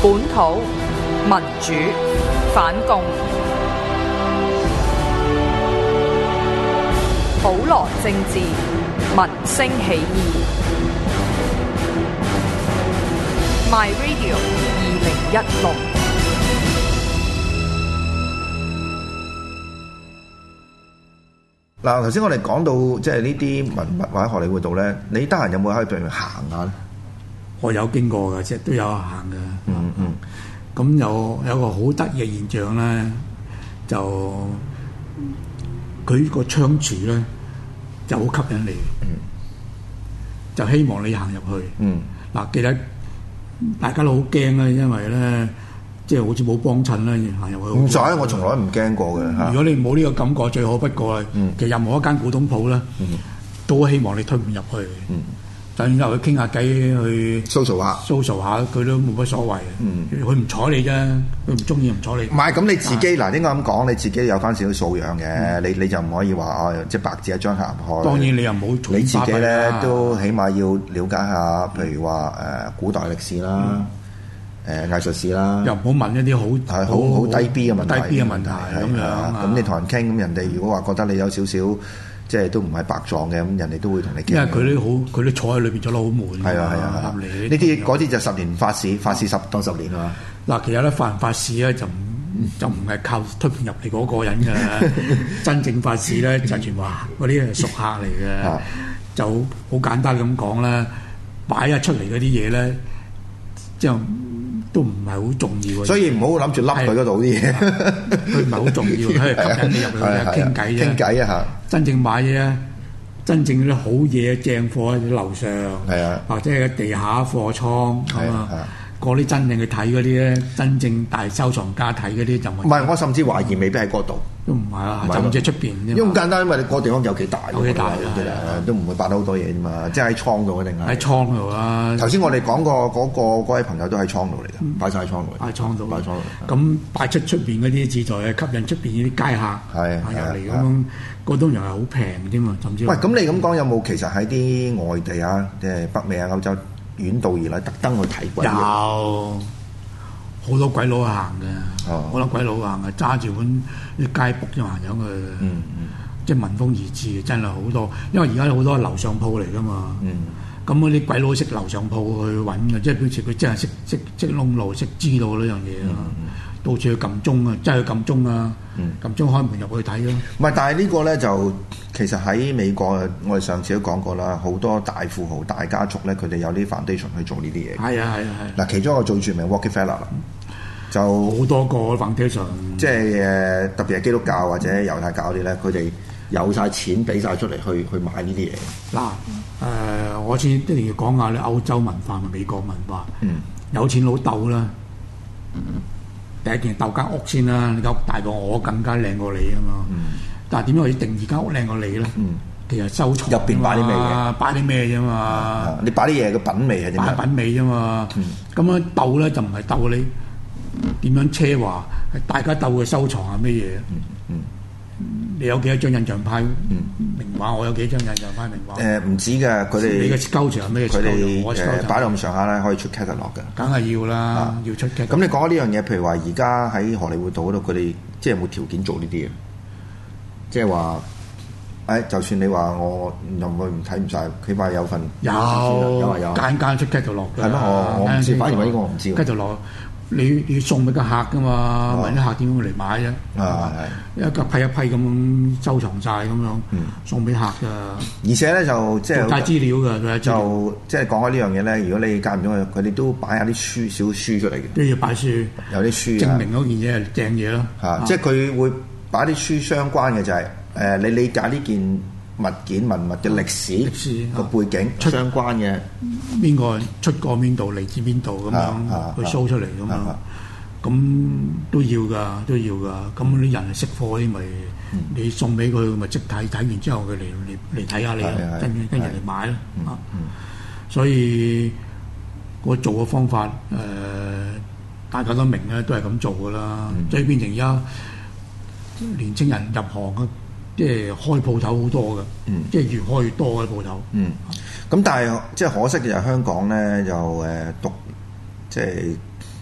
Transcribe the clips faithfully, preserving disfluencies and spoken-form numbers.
本土民主反共，普羅政治民聲起義。My Radio 二零一六。 嗱，頭先我哋講到即係呢啲文物或者荷里活道咧，你得閒有冇可以譬如行下咧？ 我有經過嘅，即係都有行嘅。 嗯嗯。 咁有有個好得意嘅現象咧，就佢個窗柱咧就好吸引你。嗯。就希望你行入去。嗯。嗱，記得大家都好驚啦，因為咧即係好似冇幫襯啦，行入去。 唔使，我從來唔驚過嘅。 如果你冇呢個感覺，最好不過啦。嗯。其實任何一間古董鋪咧，嗯，都希望你推唔入去。嗯。就然後去傾下偈，去 social 下 social 下，佢都冇乜所謂。嗯，佢唔睬你啫，佢唔中意唔睬你。 唔係咁你自己嗱，應該咁講，你自己有翻少少素養嘅，你你就唔可以話啊，即係白紙一張行開。 當然你又冇你自己咧，都起碼要了解下，譬如話誒古代歷史啦，誒藝術史啦， 又唔好問一啲好係好好低 B 嘅問題。 低 B 嘅問題咁樣。 咁你同人傾，咁人哋如果話覺得你有少少。即係都唔係白撞嘅，咁人哋都會同你傾。 因為佢都好，佢都坐喺裏邊坐得好悶。 係啊係啊，合理。呢啲嗰啲就十年法事，法事十當十年啊嘛。嗱， 其實咧法唔法事咧就唔就唔係靠推入嚟嗰個人嘅，真正法事咧就全話嗰啲係熟客嚟嘅，就好簡單咁講啦，擺咗出嚟嗰啲嘢咧，就都唔係好重要。 所以唔好諗住笠佢嗰度啲嘢， 佢唔係好重要，佢係吸引你入去傾偈啫。 傾偈啊嚇！ 真正買嘢啊，真正啲好嘢正貨喺樓上，係啊，或者係地下貨倉咁啊。嗰啲真正去睇嗰啲咧，真正大收藏家睇嗰啲就唔係。 唔係，我甚至懷疑未必喺嗰度。 都唔係啊，就唔知出邊啫。 因為咁簡單，因為你個地方有幾大， 有幾大啊， 都唔會擺得好多嘢啫嘛。即係喺倉度一定係。 喺倉度啦。 頭先我哋講過嗰個嗰位朋友都喺倉度嚟㗎，擺晒喺倉度。 擺倉度， 擺倉度。 咁擺出出邊嗰啲自在係吸引出邊啲街客係入嚟咁。嗰種又係好平啫嘛，甚至。 喂，咁你咁講有冇其實喺啲外地啊，即係北美啊、歐洲遠道而嚟，特登去睇鬼？ 有。好多鬼佬行嘅，好多鬼佬行嘅，揸住本啲街簿咁行上去，嗯嗯、即係聞風而至，真係好多。因為而家有好多樓上鋪嚟噶嘛，咁嗰啲鬼佬識樓上鋪去揾嘅，即係表示佢真係識識識窿路，識知道呢樣嘢咯。嗯、到處去撳鐘啊，真係去撳鐘啊，嗯、撳鐘開門入去睇咯。 唔係，但係呢個咧就其實喺美國，我哋上次都講過啦，好多大富豪、大家族咧，佢哋有啲 foundation 去做呢啲嘢。 係啊係啊係。嗱， 其中一個最著名 Rockefeller 啦。就好多個 foundation， 即係誒特別係基督教或者猶太教啲咧，佢哋有晒錢俾晒出嚟去去買呢啲嘢。 嗱誒、呃，我先一定要講下咧歐洲文化同美國文化。嗯，有錢佬鬥啦，嗯、第一件鬥間屋先啦，你間屋大過我，更加靚過你啊嘛。嗯、但係點樣可以定義間屋靚過你咧？嗯，其實收藏入邊擺啲咩嘢？ 擺啲咩啫嘛？ 你擺啲嘢嘅品味係點樣？ 擺品味啫嘛。咁樣鬥咧就唔係鬥你。點樣奢華？係大家鬥嘅收藏係咩嘢？嗯嗯，你有幾多張印象派名畫？我有幾張印象派名畫？ 誒唔止㗎，佢哋你嘅收藏係咩？ 佢哋誒擺到咁上下咧，可以出 catalog 嘅。 梗係要啦，要出 catalog。 咁你講開呢樣嘢，譬如話而家喺荷里活道嗰度，佢哋即係有冇條件做呢啲嘢？即係話誒，就算你話我入去唔睇唔晒，起碼有份有有話有間間出 catalog 嘅。 係咩？我我唔知，反而話呢個我唔知。 catalog你你送俾個客噶嘛？問啲客點樣嚟買啫？係係一個批一批咁收藏晒咁樣，送俾客噶。而且咧就即係帶資料㗎， 就即係講開呢樣嘢咧。如果你間唔中佢，佢哋都擺下啲書小書出嚟嘅。 都要擺書， 有啲書證明嗰件嘢係正嘢咯。 嚇，即係佢會擺啲書相關嘅就係誒，你理解呢件物件文物嘅歷史個背景相關嘅， 邊個出過邊度，嚟自邊度咁樣去 show 出嚟咁樣，咁都要噶，都要噶。咁啲人係識貨啲咪，你送俾佢咪即睇，睇完之後佢嚟嚟嚟睇下你，跟跟人嚟買咯。啊，所以我做嘅方法誒，大家都明咧，都係咁做噶啦。所以變成而家年青人入行嘅。即係開鋪頭好多嘅，嗯、即係越開越多嘅鋪頭。 嗯，咁但係即係可惜嘅就係香港咧，就誒讀即係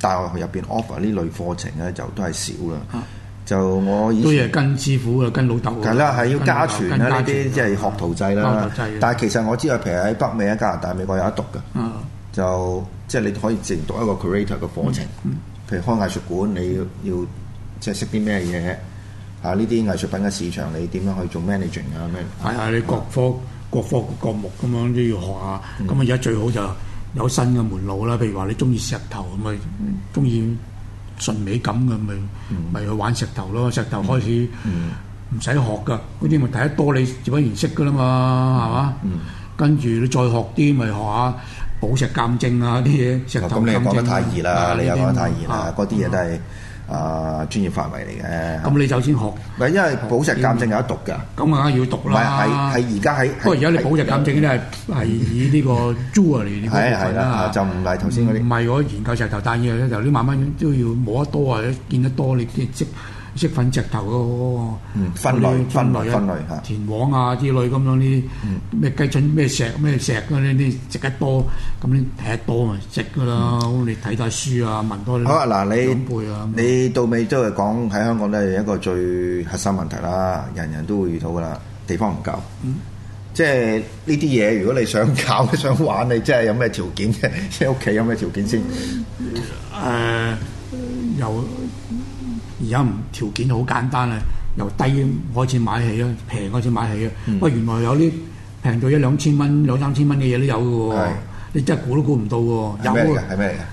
大學入邊 offer 呢類課程咧，就都係少啦。啊、就我以前都係跟師傅啊，跟老豆。 係啦，係要家傳啦，呢啲即係學徒制啦。但係其實我知道，譬如喺北美、喺加拿大、美國有得讀嘅，啊、就即係你可以直讀一個 creator 嘅課程。嗯嗯、譬如開藝術館，你要要即係識啲咩嘢？啊！呢啲藝術品嘅市場，你點樣去做 managing 啊？咩？ 係啊！你各科各科各目咁樣都要學下。咁啊而家最好就有新嘅門路啦。譬如話你中意石頭，咪中意純美感嘅，咪咪去玩石頭咯。石頭開始唔使學㗎，嗰啲咪睇得多你自不然識㗎啦嘛，係嘛？跟住你再學啲，咪學下寶石鑑證啊啲嘢。石頭鑑證。咁你講得太易啦！你又講得太易啦！嗰啲嘢都係。啊，專業範圍嚟嘅。咁你首先學，唔係因為寶石鑑證有得讀㗎。咁啊要讀啦。唔係係係而家喺。不過而家你寶石鑑證咧係係以呢個 jewelry 呢個部分啦，就唔係頭先嗰啲。唔係我研究石頭，但係咧就啲慢慢都要摸得多或者見得多，你啲識識分石頭嗰個分類分類分類嚇，田黃啊之類咁樣呢啲咩雞準咩石咩石嗰啲啲食得多，咁你睇得多咪識㗎啦。咁你睇多書啊，問多啲好啊嗱，你你到尾都係講喺香港咧係一個最核心問題啦，人人都會遇到㗎啦，地方唔夠。嗯，即係呢啲嘢，如果你想搞想玩，你即係有咩條件嘅？即係屋企有咩條件先？誒有。而家唔條件好簡單啊，由低開始買起啊，平開始買起啊。不過、嗯、原來有啲平到一兩千蚊、兩三千蚊嘅嘢都有嘅喎，是你真係估都估唔到喎。有咩嘅？係咩嚟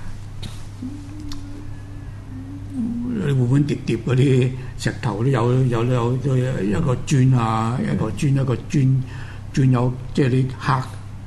嘅？你碗碗碟碟嗰啲石頭都有，有有有一個磚啊，嗯、一個磚一個磚磚有，即係啲刻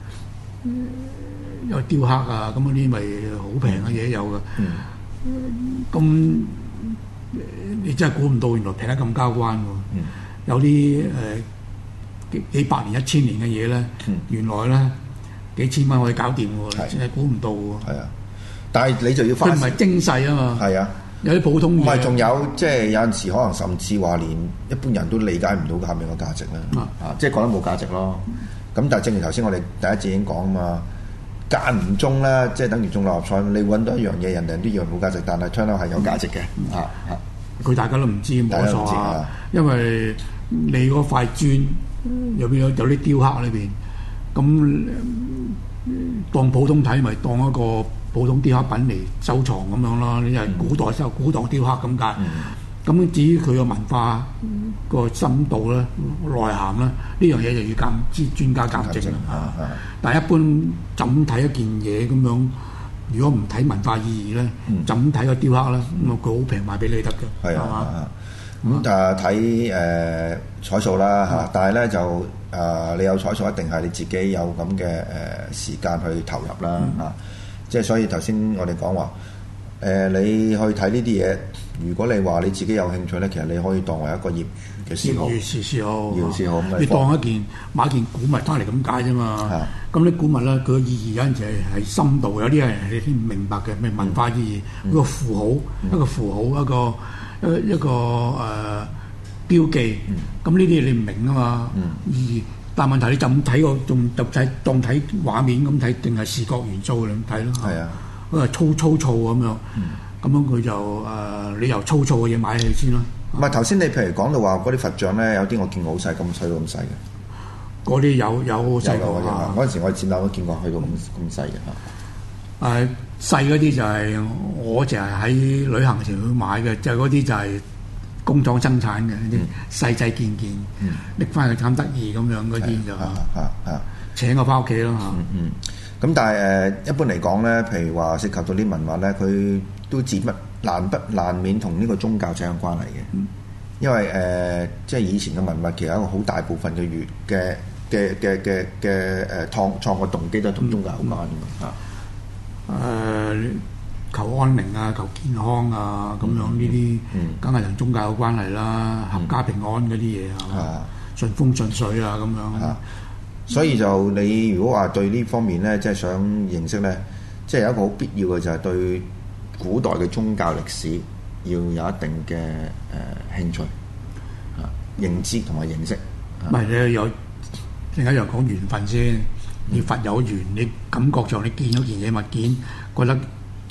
有雕刻啊，咁嗰啲咪好平嘅嘢有嘅。咁、嗯你真係估唔到，原來平得咁交關喎！嗯、有啲誒、呃、幾幾百年、一千年嘅嘢咧，嗯、原來咧幾千蚊可以搞掂喎，真係估唔到喎！係啊，但係你就要花，佢唔係精細啊嘛。係啊，有啲普通嘢。唔係，仲有即係有陣時可能甚至話連一般人都理解唔到下面個價值啦。啊，啊，即係覺得冇價值咯。咁、嗯、但係正如頭先我哋第一節已經講啊嘛，間唔中咧，即係等於中六合彩，你揾到一樣嘢，人哋都以為冇價值，但係 turn out 係有價值嘅。嗯、啊啊！佢大家都唔知摸索啊，因為你嗰塊磚入邊有有啲雕刻喺裏邊，咁當普通睇咪當一個普通雕刻品嚟收藏咁樣啦。你係古代收古代雕刻咁解。咁、嗯、至於佢個文化個深度咧、內涵咧，呢樣嘢就要鑑知專家鑑證啦。但係一般就咁睇一件嘢咁樣。如果唔睇文化意義咧，嗯、就咁睇個雕刻咧，咁啊佢好平賣俾你得嘅，係嘛？咁誒睇誒彩數啦嚇，但係咧就誒、呃、你有彩數一定係你自己有咁嘅誒時間去投入啦嚇，嗯啊、即係所以頭先我哋講話誒你去睇呢啲嘢，如果你話你自己有興趣咧，其實你可以當為一個業餘嘅嗜好，業餘嗜好，業餘嗜好，你當一件買件古物翻嚟咁解啫嘛。咁啲古物咧，佢嘅意義有陣時係係深度，有啲係你先唔明白嘅，咩文化意義，嗯、一個符號，嗯、一個符號，一個一一個誒、呃、標記。咁呢啲嘢你唔明啊嘛，嗯、意義。但係問題你就咁睇個，仲就睇當睇畫面咁睇，定係視覺元素嚟咁睇咯。係啊，嗰個粗粗糙咁樣，咁、嗯、樣佢就誒、呃，你由粗糙嘅嘢買起先咯。唔係頭先你譬如講到話嗰啲佛像咧，有啲我見過好細，咁細到咁細嘅。嗰啲有有細個啊！嗰陣時我展覽都見過，去到咁咁細嘅嚇。誒細嗰啲就係我淨係喺旅行時去買嘅，就係嗰啲就係工廠生產嘅啲細細件件，拎翻去貪得意咁樣嗰啲就嚇嚇請我翻屋企咯嚇。嗯，咁但係誒一般嚟講咧，譬如話涉及到啲文物咧，佢都自不難不難免同呢個宗教扯上關係嘅。嗯、因為誒、呃、即係以前嘅文物其實一個好大部分嘅月嘅。嘅嘅嘅嘅誒創創個動機都係同宗教有關嘅嘛嚇，誒、呃、求安寧啊，求健康啊，咁、嗯、樣呢啲，梗係同宗教有關係啦，合、嗯、家平安嗰啲嘢係嘛，順風順水啊咁樣。啊、所以就你如果話對呢方面咧，即、就、係、是、想認識咧，即、就、係、是、有一個好必要嘅就係對古代嘅宗教歷史要有一定嘅誒、呃、興趣啊，認知同埋認識。唔係你有。另一樣講緣分先，你佛有緣，你感覺上你見咗件嘢物件，覺得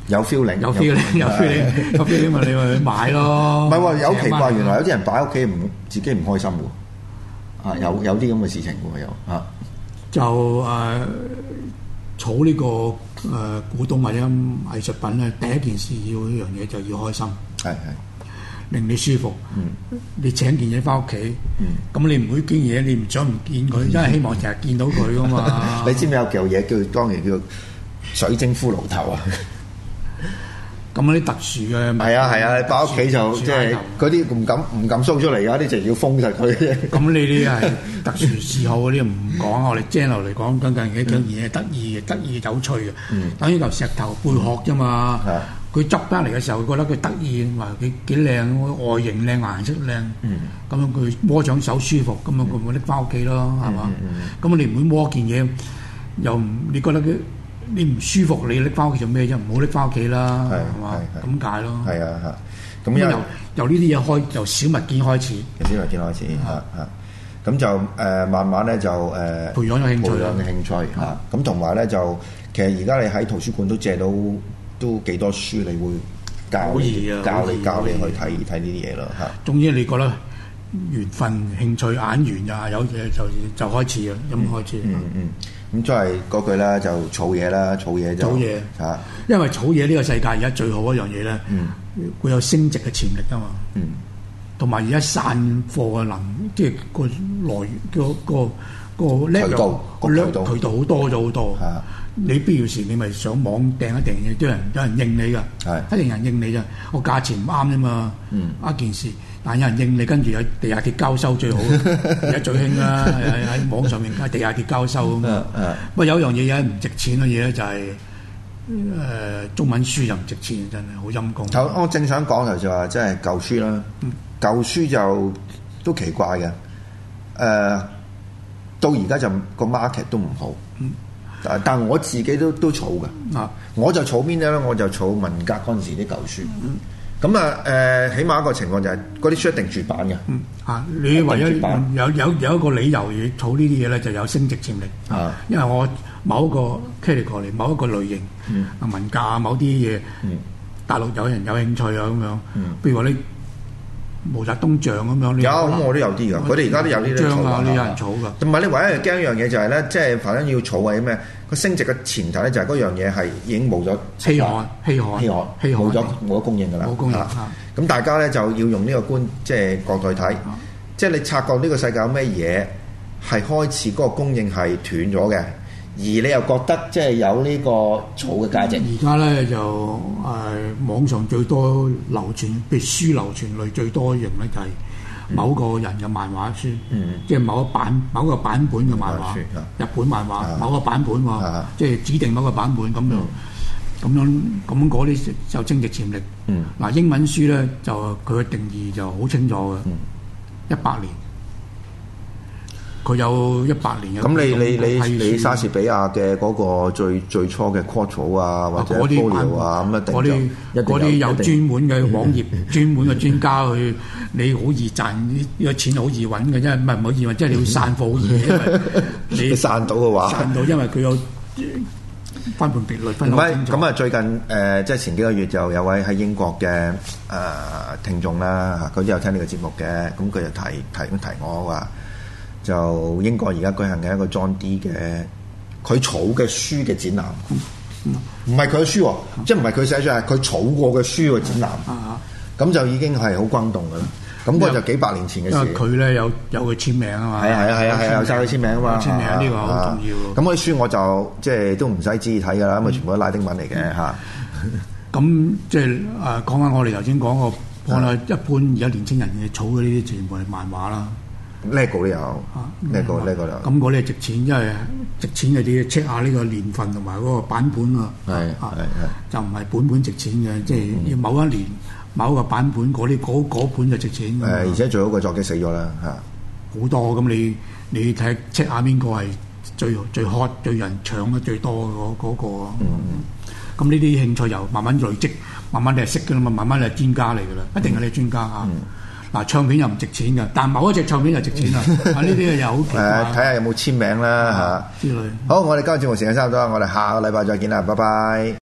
有 feeling， 有 feeling， 有 feeling， 有 feeling 咪你咪買咯。 唔係喎，有奇怪，原來有啲人擺喺屋企唔自己唔開心喎。啊，有有啲咁嘅事情喎，有啊。 就誒儲呢個誒古董或者藝術品咧，第一件事要一樣嘢就要開心。 係係。 令你舒服，嗯、你請件嘢翻屋企，咁、嗯、你唔會件嘢，你唔想唔見佢，因為希望成日見到佢噶嘛。你知唔知有嚿嘢叫當年叫水晶骷髏頭啊？ 咁嗰啲特殊嘅， 係啊係啊，你擺屋企就即係嗰啲唔敢唔敢 show 出嚟㗎，啲就要封實佢。 咁呢啲係特殊嗜好嗰啲唔講，我哋 general 嚟講，緊緊幾件嘢得意嘅、得意有趣嘅，嗯、等於嚿石頭貝殼啫嘛。佢執翻嚟嘅時候，覺得佢得意，話幾幾靚，外形靚，顏色靚，咁、嗯、樣佢摸上手舒服，咁樣佢咪拎翻屋企咯，係嘛？咁你唔會摸件嘢，又唔你覺得佢你唔舒服，你拎翻屋企做咩啫？唔好拎翻屋企啦，係嘛？咁解咯。係啊，嚇。咁由由呢啲嘢開，由小物件開始。 由小物件開始，嚇嚇。咁就誒慢慢咧就誒培養咗興趣， 培養嘅興趣嚇。咁同埋咧就其實而家你喺圖書館都借到。都幾多書，你會教你教你教你去睇睇呢啲嘢咯嚇。 總之你覺得緣分、興趣、眼緣呀，有嘢就就開始啊，咁開始。 嗯嗯。咁即係嗰句啦，就儲嘢啦，儲嘢就。儲嘢嚇， 因為儲嘢呢個世界而家最好一樣嘢咧，會有升值嘅潛力啊嘛。嗯。同埋而家散貨嘅能，即係個來源個個個渠道個渠道好多咗好多。嚇。你必要時你咪上網訂一訂嘢，都有人有人應你㗎，係一定有人應你啫。個價錢唔啱啫嘛，嗯、一件事，但係有人應你，跟住有地下鐵交收最好，而家最興啦，喺喺網上面地下鐵交收咁啊。不過有樣嘢有唔值錢嘅嘢咧，就係、是、誒、呃、中文書就唔值錢，真係好陰功。 我正想講就就話，即係舊書啦，嗯、舊書就都奇怪嘅，誒、呃、到而家就個 market 都唔好。嗯但係我自己都都儲嘅，啊、我就儲邊啲咧？我就儲文革嗰陣時啲舊書。咁啊誒，起碼一個情況就係嗰啲書一定絕版嘅。嗯啊，你唯一有有有一個理由要儲呢啲嘢咧，就有升值潛力。啊，因為我某一個 category 某一個類型，啊、嗯、文革啊某啲嘢，嗯、大陸有人有興趣啊咁樣。嗯，譬如話你。毛澤東像咁樣， 有咁我都有啲噶，佢哋而家都有呢啲張啊，呢有人儲噶。同埋你唯一係驚一樣嘢就係咧，即係凡係要儲係咩？個升值嘅前提咧就係嗰樣嘢係已經冇咗稀罕、稀罕、 稀罕、稀罕，冇咗冇咗供應噶啦。 冇供應。 咁大家咧就要用呢個觀即係角度去睇，即係你察覺呢個世界有咩嘢係開始嗰個供應係斷咗嘅。而你又覺得即係有呢個儲嘅價值？ 而家咧就誒、呃、網上最多流傳，譬如書流傳類最多型咧就係某個人嘅漫畫書，嗯、即係某個版某個版本嘅漫畫，嗯、日本漫畫、嗯、某個版本喎，嗯、即係指定某個版本咁樣咁、嗯、樣咁嗰啲就增值潛力。嗱、嗯、英文書咧就佢嘅定義就好清楚嘅，一百、嗯、年。佢有一百年嘅。 咁你你你你莎士比亞嘅嗰個最最初嘅 Quattro 啊，或者 Folio 啊，咁一定就嗰啲有專門嘅網頁、專門嘅專家去，你好易賺呢個錢好易揾嘅，因為唔係唔好易揾，即係你要散貨好易，因為你散到嘅話， 散到因為佢有分門別類分。 唔係咁啊！最近誒即係前幾個月就有位喺英國嘅誒聽眾啦嚇，佢都有聽呢個節目嘅，咁佢就提提咁提我話。就英國而家舉行嘅一個 John Dee 嘅佢儲嘅書嘅展覽，唔係佢嘅書，嗯、即係唔係佢寫咗係佢儲過嘅書嘅展覽，咁、嗯、就已經係好轟動噶啦。咁嗰、嗯、就幾百年前嘅事。因為佢咧有有佢簽名啊嘛， 係啊係啊係啊，有晒佢簽名啊嘛， 簽名呢個好重要。 咁嗰啲書我就即係都唔使旨意睇噶啦，因為全部都拉丁文嚟嘅嚇。 咁即係誒講翻我哋頭先講個，我哋一般而家年青人嘅儲嘅呢啲全部係漫畫啦。 Lego 都有，呢個呢個有。 咁嗰啲係值錢，因為值錢嘅啲 check 下呢個年份同埋嗰個版本啊。 係係係， 就唔係本本值錢嘅，即係要某一年某一個版本嗰啲嗰嗰本就值錢。 誒，而且最好個作者死咗啦嚇。 好多咁你你睇 check 下邊個係最最 hot 最人搶得最多嗰嗰個。嗯。咁呢啲興趣又慢慢累積，慢慢你係識㗎啦嘛，慢慢你係專家嚟㗎啦，一定係你專家嚇。嗱，唱片又唔值錢嘅，但某一隻唱片就值錢啦。啊，呢啲又好奇怪。誒，睇下有冇簽名啦嚇之類。好，我哋今日節目時間差唔多，我哋下個禮拜再見啦，拜拜。